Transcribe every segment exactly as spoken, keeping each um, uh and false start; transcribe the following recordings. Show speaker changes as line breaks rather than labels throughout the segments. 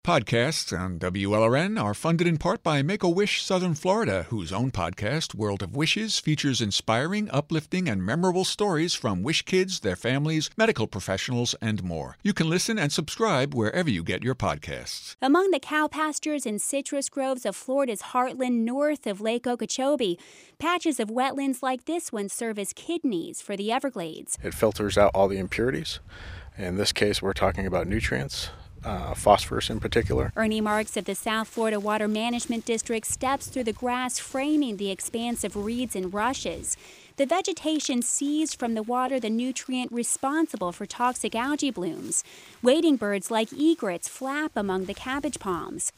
Podcasts on W L R N are funded in part by Make-A-Wish Southern Florida, whose own podcast, World of Wishes, features inspiring, uplifting, and memorable stories from wish kids, their families, medical professionals, and more. You can listen and subscribe wherever you get your podcasts.
Among the cow pastures and citrus groves of Florida's heartland north of Lake Okeechobee, patches of wetlands like this one serve as kidneys for the Everglades.
It filters out all the impurities. In this case, we're talking about nutrients. Uh, phosphorus in particular.
Ernie Marks of the South Florida Water Management District steps through the grass framing the expanse of reeds and rushes. The vegetation seized from the water the nutrient responsible for toxic algae blooms. Wading birds like egrets flap among the cabbage palms.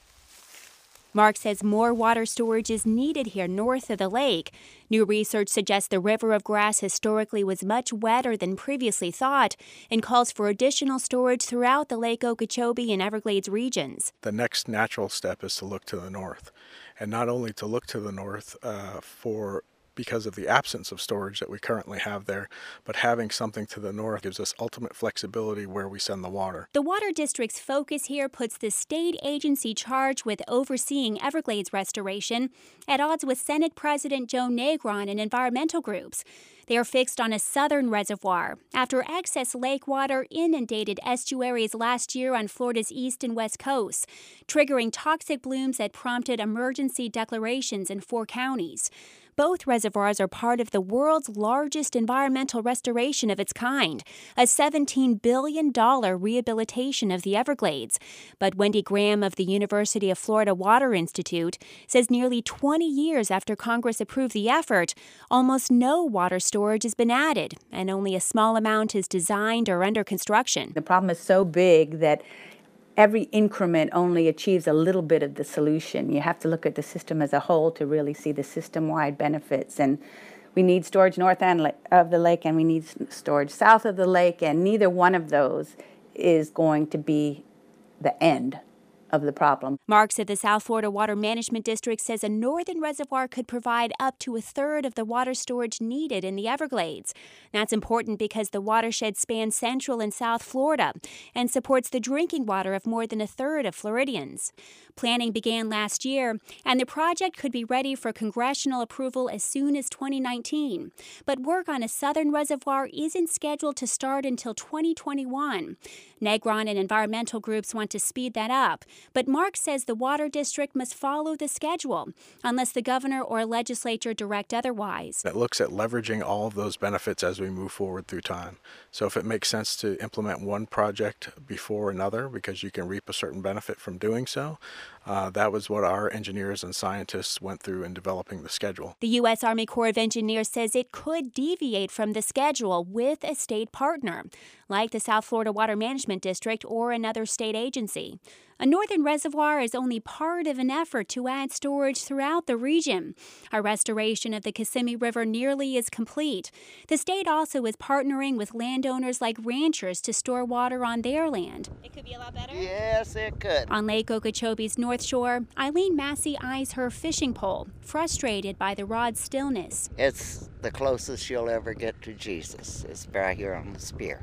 Mark says more water storage is needed here north of the lake. New research suggests the River of Grass historically was much wetter than previously thought and calls for additional storage throughout the Lake Okeechobee and Everglades regions.
The next natural step is to look to the north, and not only to look to the north uh, for because of the absence of storage that we currently have there, but having something to the north gives us ultimate flexibility where we send the water.
The Water District's focus here puts the state agency charged with overseeing Everglades restoration at odds with Senate President Joe Negron and environmental groups. They are fixed on a southern reservoir after excess lake water inundated estuaries last year on Florida's east and west coasts, triggering toxic blooms that prompted emergency declarations in four counties. Both reservoirs are part of the world's largest environmental restoration of its kind, a seventeen billion dollars rehabilitation of the Everglades. But Wendy Graham of the University of Florida Water Institute says nearly twenty years after Congress approved the effort, almost no water storage has been added, and only a small amount is designed or under construction.
The problem is so big that every increment only achieves a little bit of the solution. You have to look at the system as a whole to really see the system-wide benefits. And we need storage north end of the lake, and we need storage south of the lake, and neither one of those is going to be the end of the problem.
Marks at the South Florida Water Management District says a northern reservoir could provide up to a third of the water storage needed in the Everglades. That's important because the watershed spans Central and South Florida and supports the drinking water of more than a third of Floridians. Planning began last year, and the project could be ready for congressional approval as soon as twenty nineteen. But work on a southern reservoir isn't scheduled to start until twenty twenty-one. Negron and environmental groups want to speed that up, but Mark says the Water District must follow the schedule unless the governor or legislature direct otherwise.
It looks at leveraging all of those benefits as we move forward through time. So if it makes sense to implement one project before another because you can reap a certain benefit from doing so, uh, that was what our engineers and scientists went through in developing the schedule.
The U S Army Corps of Engineers says it could deviate from the schedule with a state partner, like the South Florida Water Management District or another state agency. A northern reservoir is only part of an effort to add storage throughout the region. Our restoration of the Kissimmee River nearly is complete. The state also is partnering with landowners like ranchers to store water on their land. It could be a lot better?
Yes, it could.
On Lake Okeechobee's north shore, Eileen Massey eyes her fishing pole, frustrated by the rod's stillness.
It's the closest you'll ever get to Jesus. It's right here on the spear.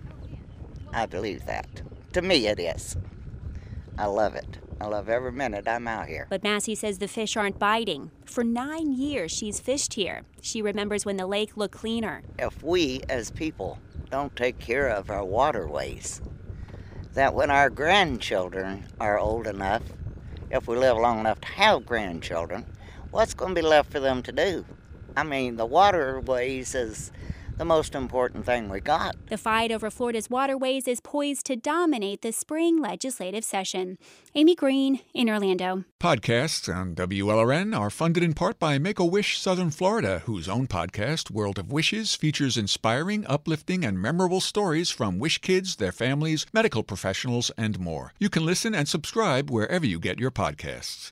I believe that. To me, it is. I love it. I love every minute I'm out here.
But Massey says the fish aren't biting. For nine years she's fished here. She remembers when the lake looked cleaner.
If we, as people, don't take care of our waterways, that when our grandchildren are old enough, if we live long enough to have grandchildren, what's going to be left for them to do? I mean, the waterways is the most important thing we got.
The fight over Florida's waterways is poised to dominate the spring legislative session. Amy Green in Orlando.
Podcasts on W L R N are funded in part by Make-A-Wish Southern Florida, whose own podcast, World of Wishes, features inspiring, uplifting, and memorable stories from wish kids, their families, medical professionals, and more. You can listen and subscribe wherever you get your podcasts.